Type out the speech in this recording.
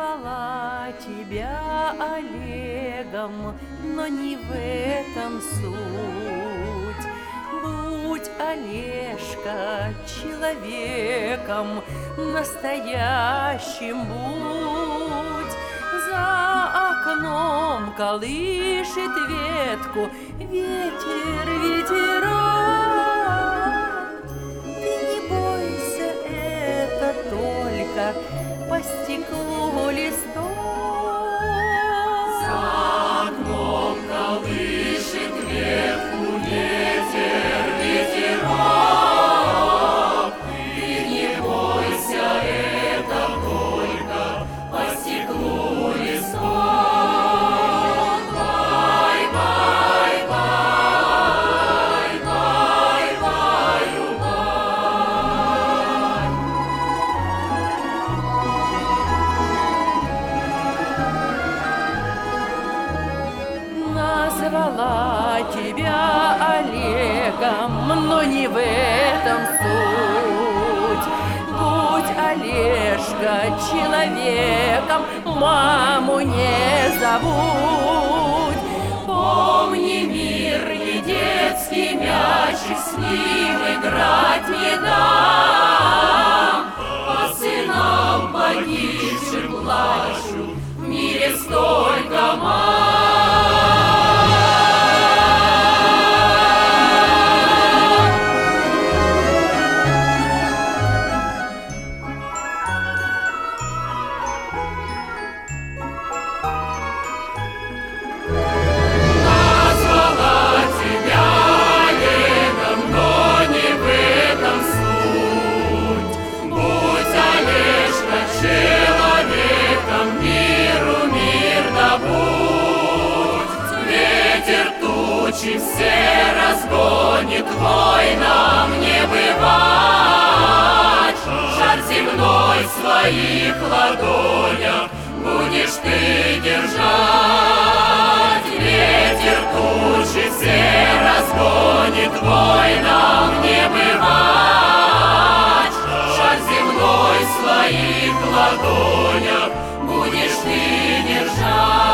Назвала тебя Олегом, но не в этом суть. Будь, Олежка, человеком, настоящим будь. За окном колышет ветку ветер, ветерок. Ты не бойся, это только по стеклу листок. За окном колышет ветку ветер, ветерок. Ты не бойся, это только по стеклу листок. Бай, бай, бай, бай, баю, бай. Назвала тебя Олегом, но не в этом суть. Будь, Олежка, человеком, маму не забудь. Помни, мир не детский мяч, и с ним играть не дам. По сынам погибшим плачу, в мире столько мам. Все разгонит, войнам не бывать. Шар земной в своих ладонях будешь ты держать. Ветер тучи все разгонит, войнам не бывать. Шар земной в своих ладонях будешь ты держать.